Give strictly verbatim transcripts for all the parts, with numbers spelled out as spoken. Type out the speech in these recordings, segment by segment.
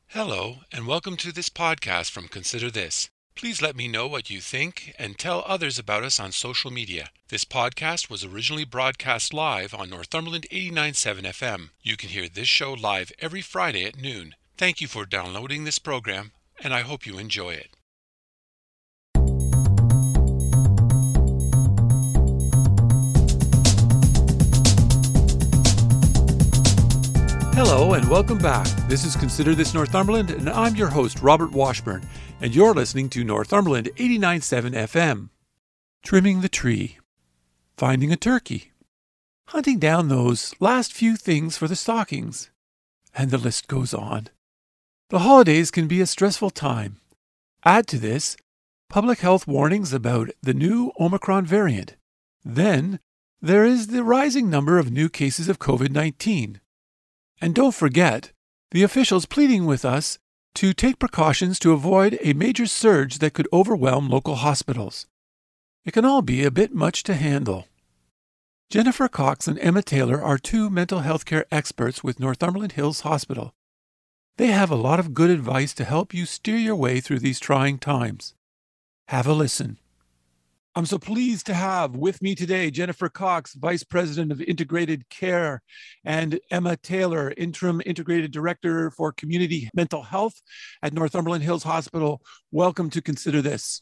Hello, and welcome to this podcast from Consider This. Please let me know what you think and tell others about us on social media. This podcast was originally broadcast live on Northumberland eighty-nine point seven F M. You can hear this show live every Friday at noon. Thank you for downloading this program, and I hope you enjoy it. Hello and welcome back. This is Consider This Northumberland, and I'm your host, Robert Washburn, and you're listening to Northumberland eighty-nine point seven F M. Trimming the tree, finding a turkey, hunting down those last few things for the stockings, and the list goes on. The holidays can be a stressful time. Add to this public health warnings about the new Omicron variant. Then there is the rising number of new cases of covid nineteen. And don't forget, the officials pleading with us to take precautions to avoid a major surge that could overwhelm local hospitals. It can all be a bit much to handle. Jennifer Cox and Emma Taylor are two mental health care experts with Northumberland Hills Hospital. They have a lot of good advice to help you steer your way through these trying times. Have a listen. I'm so pleased to have with me today Jennifer Cox, Vice President of Integrated Care, and Emma Taylor, Interim Integrated Director for Community Mental Health at Northumberland Hills Hospital. Welcome to Consider This.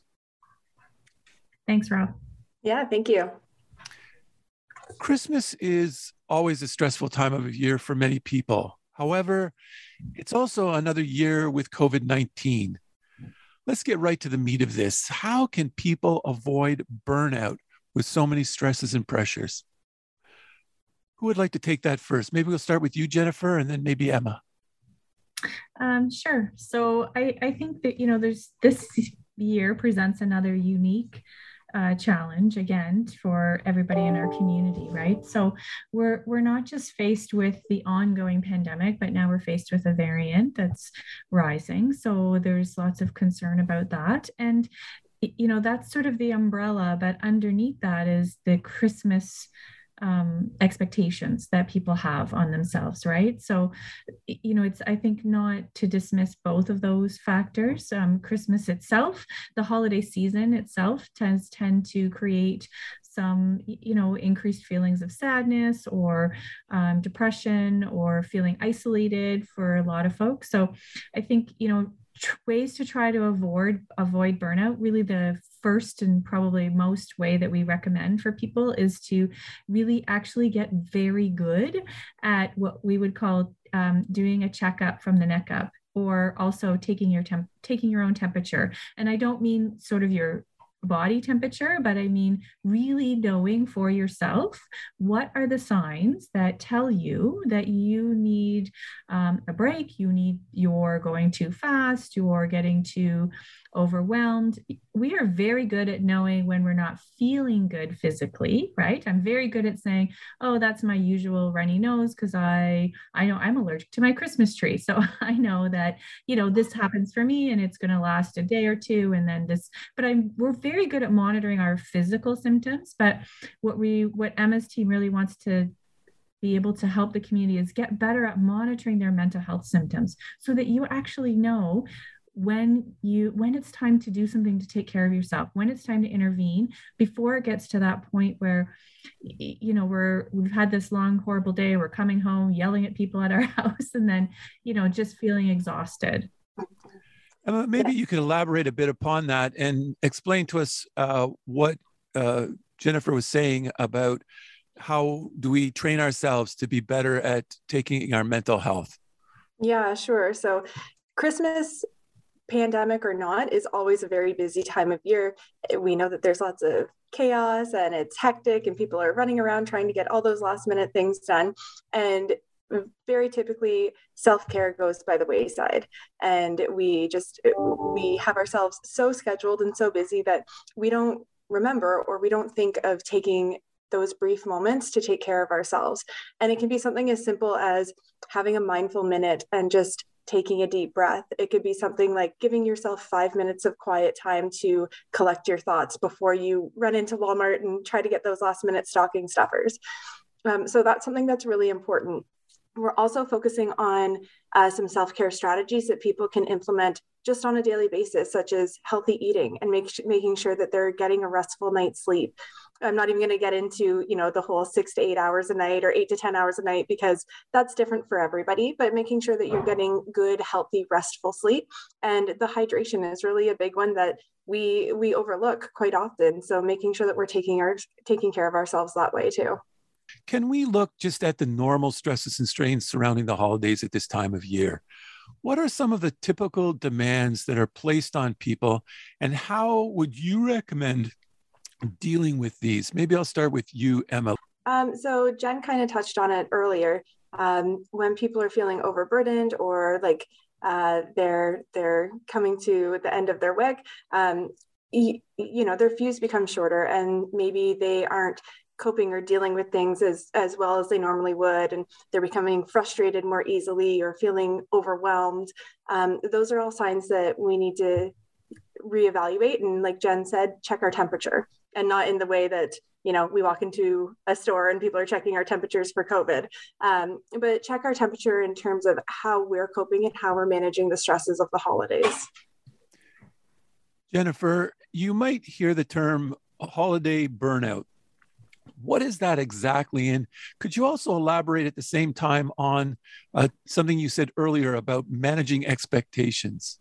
Thanks, Rob. Yeah, thank you. Christmas is always a stressful time of year for many people. However, it's also another year with covid nineteen. Let's get right to the meat of this. How can people avoid burnout with so many stresses and pressures? Who would like to take that first? Maybe we'll start with you, Jennifer, and then maybe Emma. Um, sure. So I, I think that, you know, there's this year presents another unique uh, challenge again for everybody in our community, right? So we're we're not just faced with the ongoing pandemic, but now we're faced with a variant that's rising. So there's lots of concern about that. And, you know, that's sort of the umbrella, but underneath that is the Christmas um, expectations that people have on themselves, right? So, you know, it's, I think, not to dismiss both of those factors. Um, Christmas itself, the holiday season itself tends tend to create some, you know, increased feelings of sadness or um, depression or feeling isolated for a lot of folks. So I think, you know, ways to try to avoid avoid burnout, really the first and probably most way that we recommend for people is to really actually get very good at what we would call um, doing a checkup from the neck up, or also taking your temp taking your own temperature. And I don't mean sort of your body temperature, but I mean really knowing for yourself what are the signs that tell you that you need um, a break, you need, you're going too fast, you're getting too overwhelmed. We are very good at knowing when we're not feeling good physically, right? I'm very good at saying, oh, that's my usual runny nose because I I know I'm allergic to my Christmas tree. So I know that, you know, this happens for me and it's going to last a day or two. And then this, but I'm we're very good at monitoring our physical symptoms. But what we what Emma's team really wants to be able to help the community is get better at monitoring their mental health symptoms so that you actually know when you when it's time to do something to take care of yourself, when it's time to intervene before it gets to that point where, you know, we're we've had this long horrible day, we're coming home yelling at people at our house and then, you know, just feeling exhausted. Emma, maybe you could elaborate a bit upon that and explain to us uh, what uh, Jennifer was saying about how do we train ourselves to be better at taking our mental health? Yeah, sure. So Christmas, pandemic or not, is always a very busy time of year. We know that there's lots of chaos and it's hectic and people are running around trying to get all those last minute things done. And very typically self-care goes by the wayside, and we just we have ourselves so scheduled and so busy that we don't remember or we don't think of taking those brief moments to take care of ourselves. And it can be something as simple as having a mindful minute and just taking a deep breath. It could be something like giving yourself five minutes of quiet time to collect your thoughts before you run into Walmart and try to get those last minute stocking stuffers. Um, so that's something that's really important. we're also focusing on uh, some self-care strategies that people can implement just on a daily basis, such as healthy eating and make, making sure that they're getting a restful night's sleep. I'm not even going to get into, you know, the whole six to eight hours a night or eight to ten hours a night, because that's different for everybody, but making sure that you're getting good, healthy, restful sleep. And the hydration is really a big one that we we overlook quite often. So making sure that we're taking our taking care of ourselves that way too. Can we look just at the normal stresses and strains surrounding the holidays at this time of year? What are some of the typical demands that are placed on people, and how would you recommend dealing with these? Maybe I'll start with you, Emma. Um, so Jen kind of touched on it earlier. Um, when people are feeling overburdened or like uh, they're they're coming to the end of their wick, um, you, you know, their fuse becomes shorter, and maybe they aren't coping or dealing with things as as well as they normally would, and they're becoming frustrated more easily or feeling overwhelmed. Um, those are all signs that we need to reevaluate, and like Jen said, check our temperature, and not in the way that, you know, we walk into a store and people are checking our temperatures for COVID, um, but check our temperature in terms of how we're coping and how we're managing the stresses of the holidays. Jennifer, you might hear the term holiday burnout. What is that exactly? And could you also elaborate at the same time on uh, something you said earlier about managing expectations?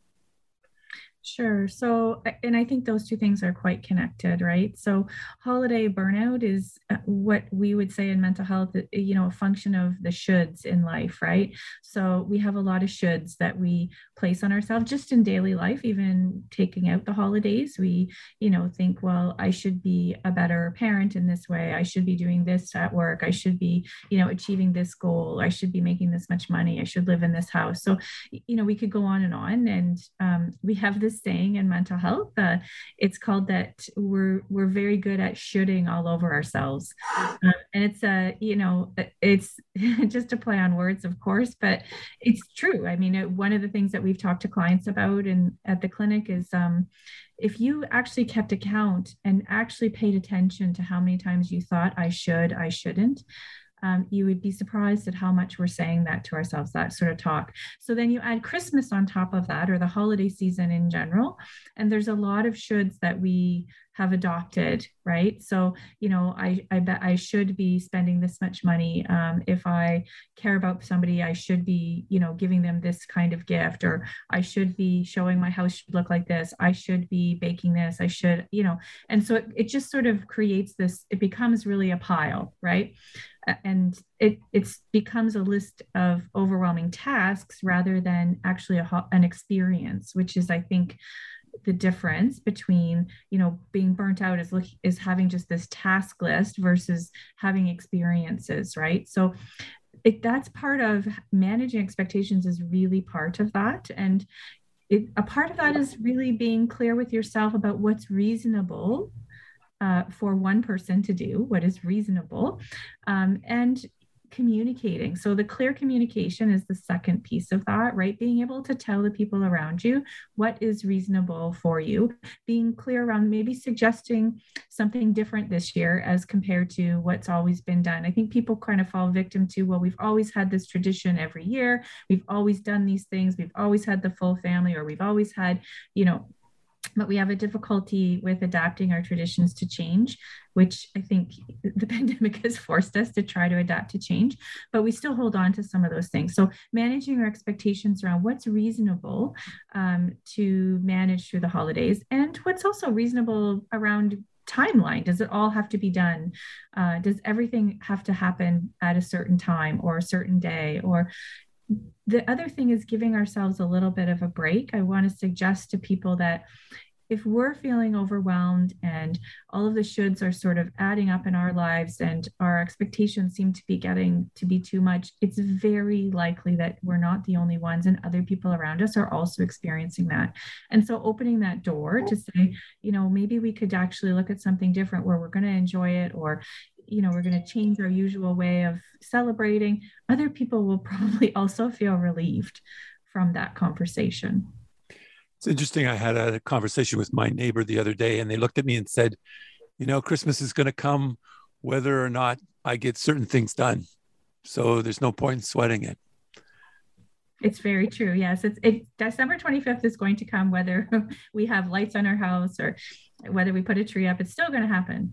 Sure. So, and I think those two things are quite connected, right? So holiday burnout is what we would say in mental health, you know, a function of the shoulds in life, right? So we have a lot of shoulds that we place on ourselves just in daily life, even taking out the holidays. We, you know, think, well, I should be a better parent in this way. I should be doing this at work. I should be, you know, achieving this goal. I should be making this much money. I should live in this house. So, you know, we could go on and on. And um, we have this saying in mental health, uh, it's called that we're we're very good at shoulding all over ourselves, uh, and it's a you know it's just a play on words, of course, but it's true. I mean, it, one of the things that we've talked to clients about in at the clinic is um, if you actually kept account and actually paid attention to how many times you thought I should, I shouldn't. Um, you would be surprised at how much we're saying that to ourselves, that sort of talk. So then you add Christmas on top of that, or the holiday season in general, and there's a lot of shoulds that we have adopted, right? So, you know, I, I bet I should be spending this much money. Um, if I care about somebody, I should be, you know, giving them this kind of gift, or I should be showing my house should look like this. I should be baking this. I should, you know, and so it, it just sort of creates this, it becomes really a pile, right? And it it's becomes a list of overwhelming tasks rather than actually a, an experience, which is, I think, the difference between, you know, being burnt out is look is having just this task list versus having experiences, right? So it, that's part of managing expectations, is really part of that. And it, a part of that is really being clear with yourself about what's reasonable uh, for one person to do, what is reasonable, um, and communicating. So the clear communication is the second piece of that, right? Being able to tell the people around you what is reasonable for you, being clear around maybe suggesting something different this year as compared to what's always been done. I think people kind of fall victim to, well, we've always had this tradition every year. We've always done these things. We've always had the full family, or we've always had, you know, but we have a difficulty with adapting our traditions to change, which I think the pandemic has forced us to try to adapt to change, but we still hold on to some of those things. So managing our expectations around what's reasonable um, to manage through the holidays, and what's also reasonable around timeline. Does it all have to be done? Uh, does everything have to happen at a certain time or a certain day? Or the other thing is giving ourselves a little bit of a break. I want to suggest to people that if we're feeling overwhelmed and all of the shoulds are sort of adding up in our lives and our expectations seem to be getting to be too much, it's very likely that we're not the only ones, and other people around us are also experiencing that. And so opening that door to say, you know, maybe we could actually look at something different where we're going to enjoy it, or you know, we're going to change our usual way of celebrating. Other people will probably also feel relieved from that conversation. It's interesting. I had a conversation with my neighbor the other day, and they looked at me and said, you know, Christmas is going to come whether or not I get certain things done. So there's no point in sweating it. It's very true. Yes, it's it. December twenty-fifth is going to come, whether we have lights on our house or whether we put a tree up. It's still going to happen.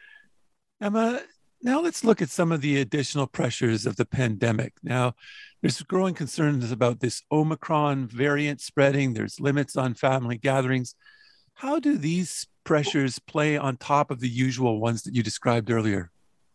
Emma, now let's look at some of the additional pressures of the pandemic. Now, there's growing concerns about this Omicron variant spreading. There's limits on family gatherings. How do these pressures play on top of the usual ones that you described earlier?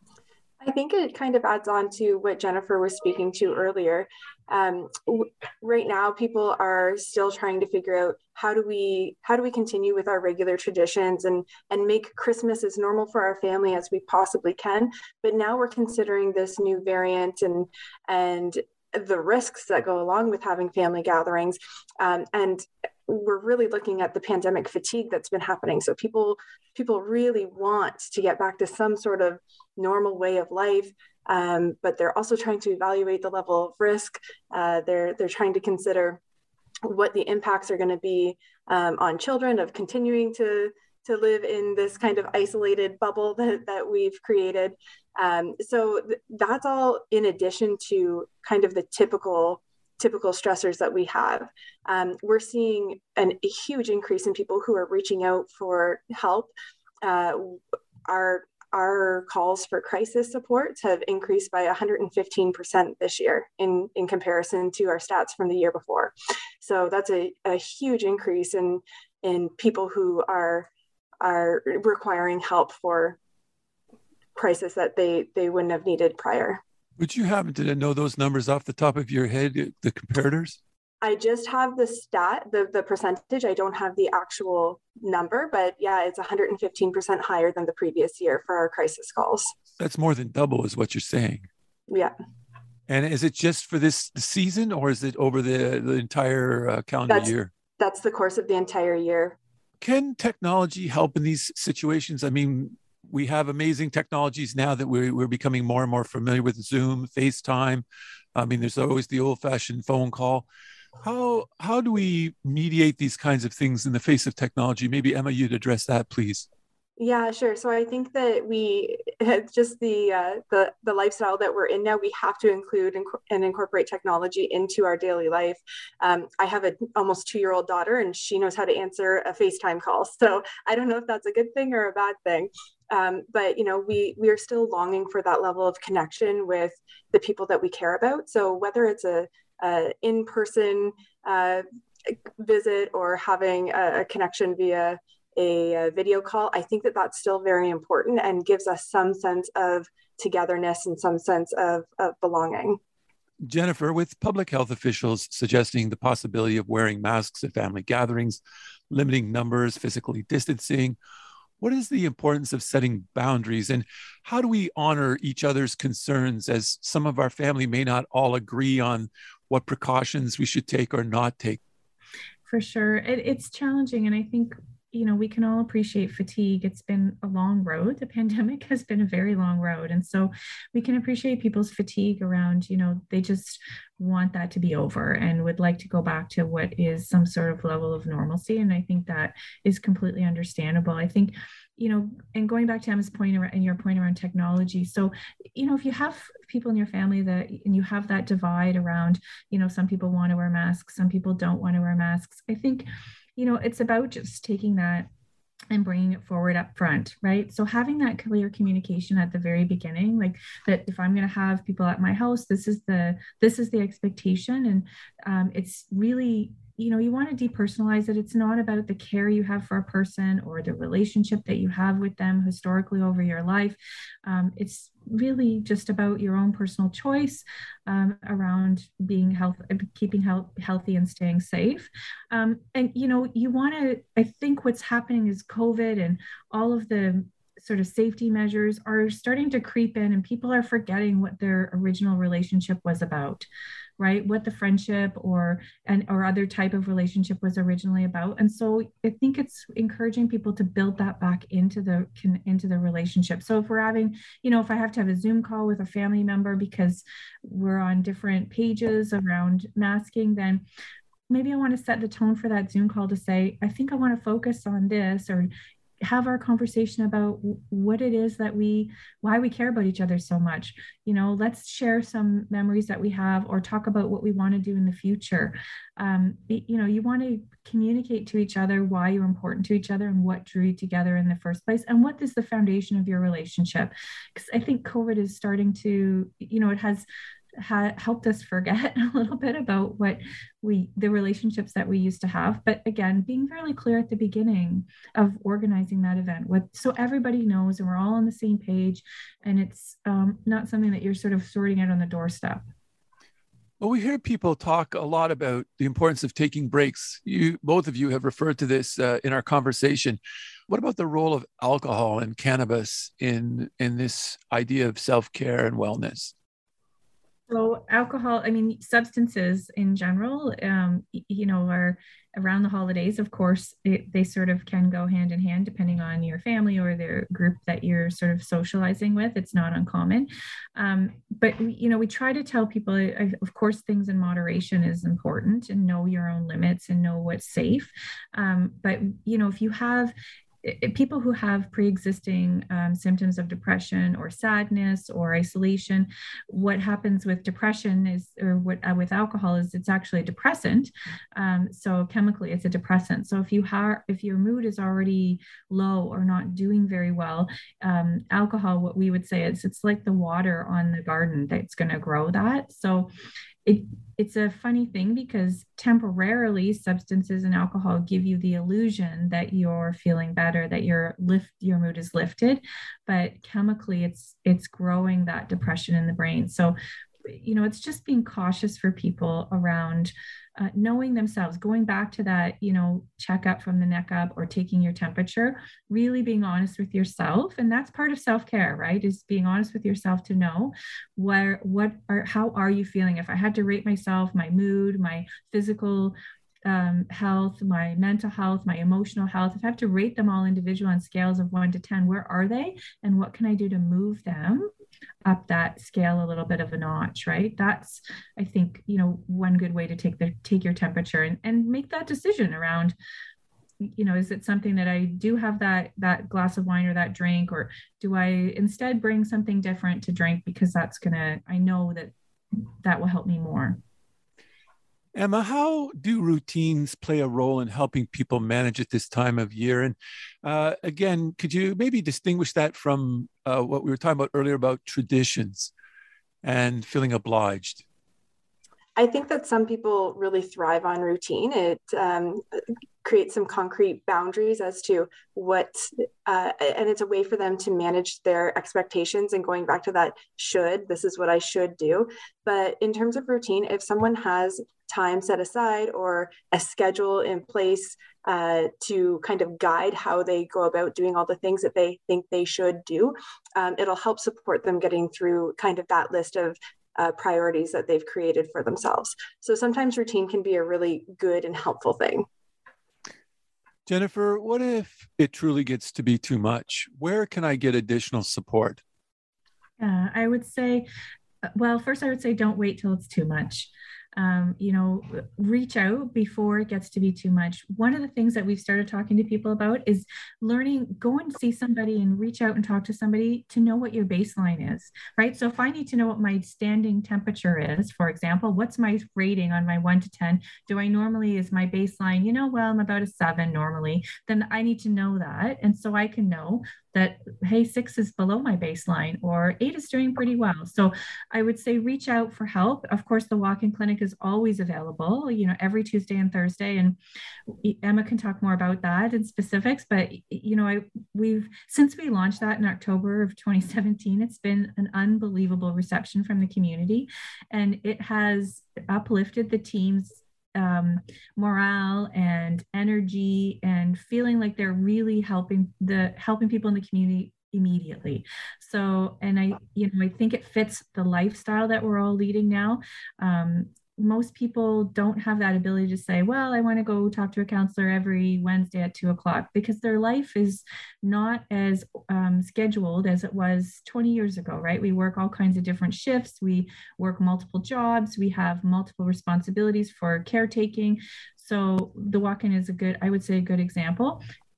I think it kind of adds on to what Jennifer was speaking to earlier. Um, w- right now, people are still trying to figure out how do we how do we continue with our regular traditions and and make Christmas as normal for our family as we possibly can. But now we're considering this new variant and and the risks that go along with having family gatherings, um, and we're really looking at the pandemic fatigue that's been happening. So people people really want to get back to some sort of normal way of life, um, but they're also trying to evaluate the level of risk. Uh, they're they're trying to consider what the impacts are going to be um, on children of continuing to to live in this kind of isolated bubble that, that we've created. Um, so th- that's all in addition to kind of the typical typical stressors that we have. Um, we're seeing an, a huge increase in people who are reaching out for help. Uh, our our calls for crisis supports have increased by one hundred fifteen percent this year in, in comparison to our stats from the year before. So that's a, a huge increase in in people who are are requiring help for crisis that they they wouldn't have needed prior. Would you happen to know those numbers off the top of your head, the comparators? I just have the stat, the, the percentage. I don't have the actual number, but yeah, it's one hundred fifteen percent higher than the previous year for our crisis calls. That's more than double is what you're saying. Yeah. And is it just for this season or is it over the, the entire uh, calendar that's, year? That's the course of the entire year. Can technology help in these situations? I mean, we have amazing technologies now that we're, we're becoming more and more familiar with: Zoom, FaceTime. I mean, there's always the old-fashioned phone call. How how do we mediate these kinds of things in the face of technology? Maybe Emma, you'd address that, please. Yeah, sure. So I think that we just the uh, the the lifestyle that we're in now, we have to include and incorporate technology into our daily life. Um, I have an almost two-year-old daughter, and she knows how to answer a FaceTime call. So I don't know if that's a good thing or a bad thing. Um, but you know, we we are still longing for that level of connection with the people that we care about. So whether it's a, a in-person uh, visit or having a, a connection via A, a video call, I think that that's still very important and gives us some sense of togetherness and some sense of, of belonging. Jennifer, with public health officials suggesting the possibility of wearing masks at family gatherings, limiting numbers, physically distancing, what is the importance of setting boundaries, and how do we honor each other's concerns, as some of our family may not all agree on what precautions we should take or not take? For sure. It, it's challenging. And I think, you know, we can all appreciate fatigue. It's been a long road. The pandemic has been a very long road. And so we can appreciate people's fatigue around, you know, they just want that to be over and would like to go back to what is some sort of level of normalcy. And I think that is completely understandable. I think, you know, and going back to Emma's point around, and your point around technology. So, you know, if you have people in your family that, and you have that divide around, you know, some people want to wear masks, some people don't want to wear masks. I think, you know, it's about just taking that and bringing it forward up front, right? So having that clear communication at the very beginning, like that if I'm going to have people at my house, this is the, this is the expectation. And um, it's really, you know, you want to depersonalize it. It's not about the care you have for a person or the relationship that you have with them historically over your life. Um, it's really just about your own personal choice um, around being health, keeping health, healthy and staying safe. Um, and, you know, you want to, I think what's happening is COVID and all of the sort of safety measures are starting to creep in, and people are forgetting what their original relationship was about, right? What the friendship or and or other type of relationship was originally about. And so I think it's encouraging people to build that back into the into the relationship. So if we're having, you know, if I have to have a Zoom call with a family member because we're on different pages around masking, then maybe I want to set the tone for that Zoom call to say, I think I want to focus on this, or have our conversation about what it is that we, why we care about each other so much. You know, let's share some memories that we have, or talk about what we want to do in the future. Um, you know, you want to communicate to each other why you're important to each other and what drew you together in the first place, and what is the foundation of your relationship. Because I think COVID is starting to, you know, it has ha- helped us forget a little bit about what we, the relationships that we used to have. But again, being fairly clear at the beginning of organizing that event, what, so everybody knows and we're all on the same page, and it's um, not something that you're sort of sorting out on the doorstep. Well, we hear people talk a lot about the importance of taking breaks. You, both of you have referred to this uh, in our conversation. What about the role of alcohol and cannabis in, in this idea of self-care and wellness? So alcohol, I mean, substances in general, um, you know, are around the holidays, of course, it, they sort of can go hand in hand depending on your family or the group that you're sort of socializing with. It's not uncommon. Um, but, you know, we try to tell people, of course, things in moderation is important, and know your own limits and know what's safe. Um, but, you know, if you have people who have pre-existing um, symptoms of depression or sadness or isolation, what happens with depression is, or what uh, with alcohol is, it's actually a depressant. Um, so chemically, it's a depressant. So if you have, if your mood is already low or not doing very well, um, alcohol, what we would say is, it's like the water on the garden that's going to grow that. So It, it's a funny thing, because temporarily substances and alcohol give you the illusion that you're feeling better, that your lift, your mood is lifted, but chemically it's it's growing that depression in the brain. So, you know, it's just being cautious for people around uh, knowing themselves, going back to that, you know, checkup from the neck up, or taking your temperature, really being honest with yourself. And that's part of self-care, right? Is being honest with yourself to know where, what are, how are you feeling? If I had to rate myself, my mood, my physical um, health, my mental health, my emotional health, if I have to rate them all individual on scales of one to ten, where are they? And what can I do to move them up that scale a little bit of a notch, right? That's, I think, you know, one good way to take the take your temperature and, and make that decision around, you know, is it something that I do have that that glass of wine or that drink, or do I instead bring something different to drink, because that's gonna, I know that that will help me more. Emma, how do routines play a role in helping people manage at this time of year? And uh, again, could you maybe distinguish that from uh, what we were talking about earlier about traditions and feeling obliged? I think that some people really thrive on routine. It um, creates some concrete boundaries as to what, uh, and it's a way for them to manage their expectations, and going back to that should, this is what I should do. But in terms of routine, if someone has time set aside or a schedule in place uh, to kind of guide how they go about doing all the things that they think they should do, um, it'll help support them getting through kind of that list of uh, priorities that they've created for themselves. So sometimes routine can be a really good and helpful thing. Jennifer, what if it truly gets to be too much? Where can I get additional support? Uh, I would say, well, first I would say don't wait till it's too much. Um, you know, reach out before it gets to be too much. One of the things that we've started talking to people about is learning, go and see somebody and reach out and talk to somebody to know what your baseline is, right? So if I need to know what my standing temperature is, for example, what's my rating on my one to ten? Do I normally, is my baseline, you know, well, I'm about a seven normally, then I need to know that. And so I can know that, hey, six is below my baseline, or eight is doing pretty well. So I would say reach out for help. Of course, the walk-in clinic is always available, you know, every Tuesday and Thursday. And Emma can talk more about that in specifics. But, you know, I, we've, since we launched that in October of twenty seventeen, it's been an unbelievable reception from the community. And it has uplifted the team's Um, morale and energy, and feeling like they're really helping the helping people in the community immediately. So, and I, you know, I think it fits the lifestyle that we're all leading now. Um, most people don't have that ability to say, well, I want to go talk to a counselor every Wednesday at two o'clock, because their life is not as um, scheduled as it was twenty years ago, right? We work all kinds of different shifts. We work multiple jobs. We have multiple responsibilities for caretaking. So the walk-in is a good, I would say, a good example.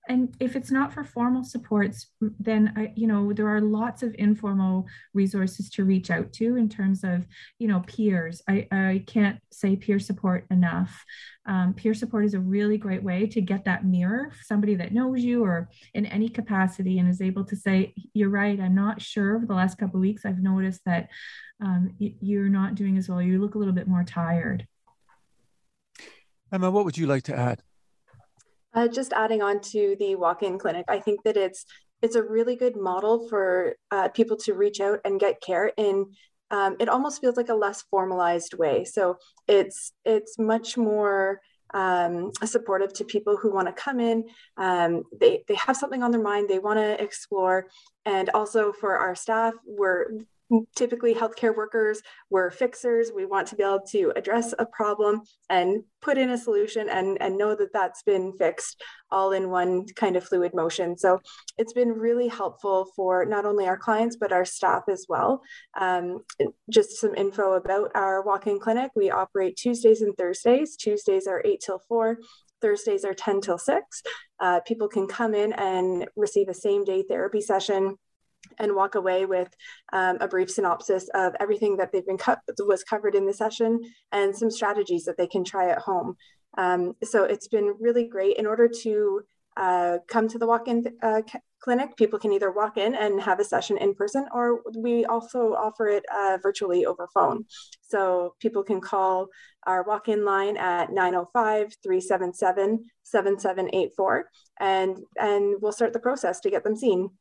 And if it's not for formal supports, then, I, you know, there are lots of informal resources to reach out to in terms of, you know, peers. I, I can't say peer support enough. Um, peer support is a really great way to get that mirror, somebody that knows you or in any capacity and is able to say, you're right, I'm not sure. Over the last couple of weeks, I've noticed that um, y- you're not doing as well. You look a little bit more tired. Emma, what would you like to add? Uh, just adding on to the walk-in clinic, I think that it's it's a really good model for uh, people to reach out and get care in. Um, it almost feels like a less formalized way. So it's it's much more um, supportive to people who want to come in. Um, they they have something on their mind, they want to explore, and also for our staff, we're typically healthcare workers, we're fixers. We want to be able to address a problem and put in a solution and, and know that that's been fixed all in one kind of fluid motion. So it's been really helpful for not only our clients, but our staff as well. Um, just some info about our walk-in clinic. We operate Tuesdays and Thursdays. Tuesdays are eight till four. Thursdays are ten till six. Uh, people can come in and receive a same day therapy session and walk away with um, a brief synopsis of everything that they've been co- was covered in the session and some strategies that they can try at home. Um, so it's been really great. In order to uh, come to the walk-in uh, c- clinic, people can either walk in and have a session in person, or we also offer it uh, virtually over phone. So people can call our walk-in line at nine oh five, three seven seven, seven seven eight four, and, and we'll start the process to get them seen.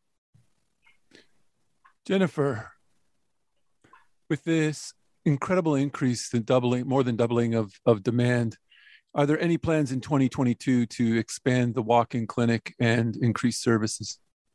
Jennifer, with this incredible increase, the doubling, more than doubling of, of demand, are there any plans in twenty twenty-two to expand the walk-in clinic and increase services?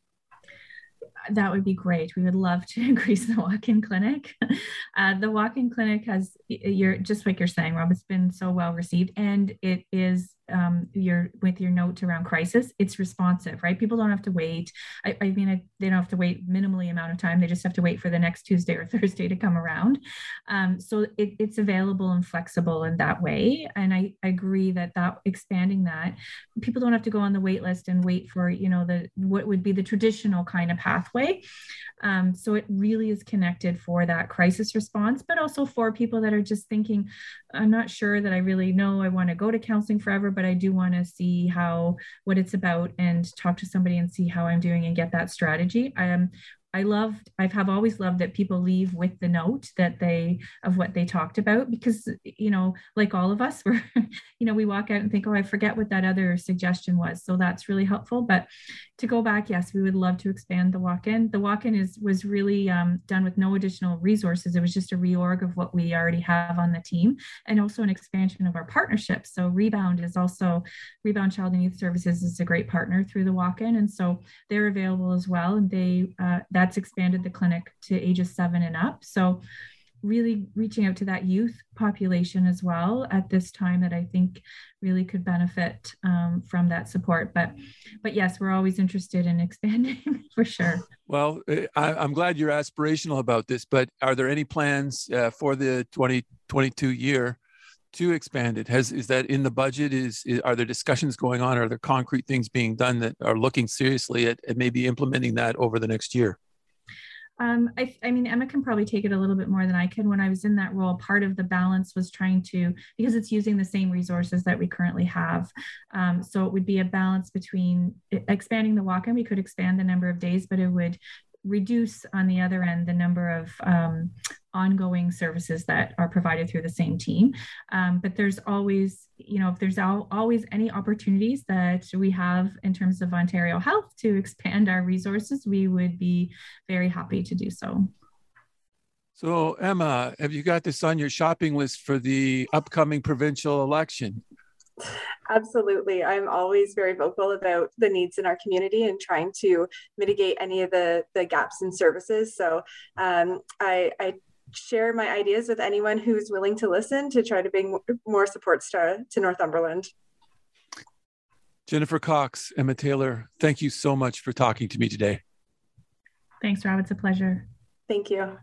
That would be great. We would love to increase the walk-in clinic. Uh, the walk-in clinic has, you're just like you're saying, Rob, it's been so well received, and it is um, your with your note around crisis. It's responsive, right? People don't have to wait. I, I mean, I, they don't have to wait minimally amount of time. They just have to wait for the next Tuesday or Thursday to come around. Um, so it, it's available and flexible in that way. And I, I agree that that expanding that, people don't have to go on the wait list and wait for, you know, the what would be the traditional kind of pathway. Um, so it really is connected for that crisis response, but also for people that are just thinking, I'm not sure that I really know I want to go to counseling forever, but I do want to see how, what it's about and talk to somebody and see how I'm doing and get that strategy. I am I loved, I have always loved that people leave with the note that they, of what they talked about, because, you know, like all of us, we're, you know, we walk out and think, oh, I forget what that other suggestion was. So that's really helpful. But to go back, yes, we would love to expand the walk-in. The walk-in is was really um, done with no additional resources. It was just a reorg of what we already have on the team, and also an expansion of our partnerships. So Rebound is also, Rebound Child and Youth Services is a great partner through the walk-in. And so they're available as well. And they, uh, that's expanded the clinic to ages seven and up. So really reaching out to that youth population as well at this time that I think really could benefit um, from that support. But, but yes, we're always interested in expanding for sure. Well, I, I'm glad you're aspirational about this, but are there any plans uh, for the twenty twenty-two year to expand it? Has, is that in the budget? Is, is are there discussions going on? Are there concrete things being done that are looking seriously at, at maybe implementing that over the next year? Um, I, I mean, Emma can probably take it a little bit more than I can. When I was in that role, part of the balance was trying to, because it's using the same resources that we currently have. Um, so it would be a balance between expanding the walk-in. We could expand the number of days, but it would reduce on the other end the number of um, ongoing services that are provided through the same team. Um, but there's always, you know, if there's al- always any opportunities that we have in terms of Ontario Health to expand our resources, we would be very happy to do so. So Emma, have you got this on your shopping list for the upcoming provincial election? Absolutely. I'm always very vocal about the needs in our community and trying to mitigate any of the, the gaps in services. So um, I, I share my ideas with anyone who's willing to listen to try to bring more supports to, to Northumberland. Jennifer Cox, Emma Taylor, thank you so much for talking to me today. Thanks, Rob. It's a pleasure. Thank you.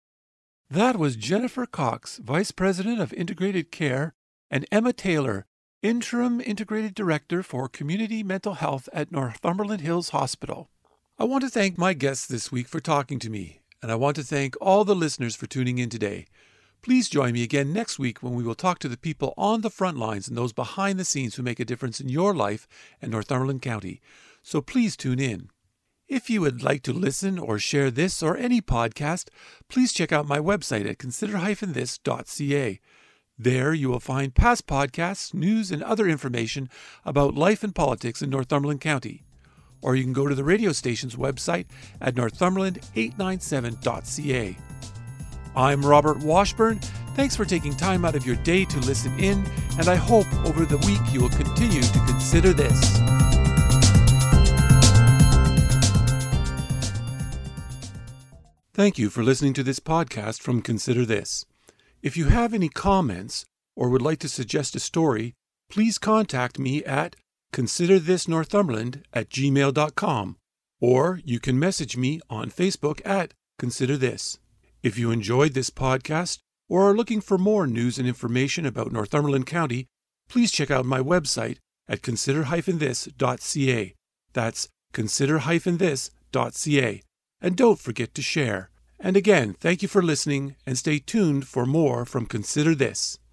That was Jennifer Cox, Vice President of Integrated Care, and Emma Taylor, Interim Integrated Director for Community Mental Health at Northumberland Hills Hospital. I want to thank my guests this week for talking to me, and I want to thank all the listeners for tuning in today. Please join me again next week when we will talk to the people on the front lines and those behind the scenes who make a difference in your life and Northumberland County. So please tune in. If you would like to listen or share this or any podcast, please check out my website at consider dash this dot c a. There you will find past podcasts, news, and other information about life and politics in Northumberland County. Or you can go to the radio station's website at northumberland eight ninety-seven dot c a. I'm Robert Washburn. Thanks for taking time out of your day to listen in, and I hope over the week you will continue to consider this. Thank you for listening to this podcast from Consider This. If you have any comments or would like to suggest a story, please contact me at consider this northumberland at gmail dot com, or you can message me on Facebook at Consider This. If you enjoyed this podcast or are looking for more news and information about Northumberland County, please check out my website at consider dash this dot c a. That's consider dash this dot c a. And don't forget to share. And again, thank you for listening, and stay tuned for more from Consider This.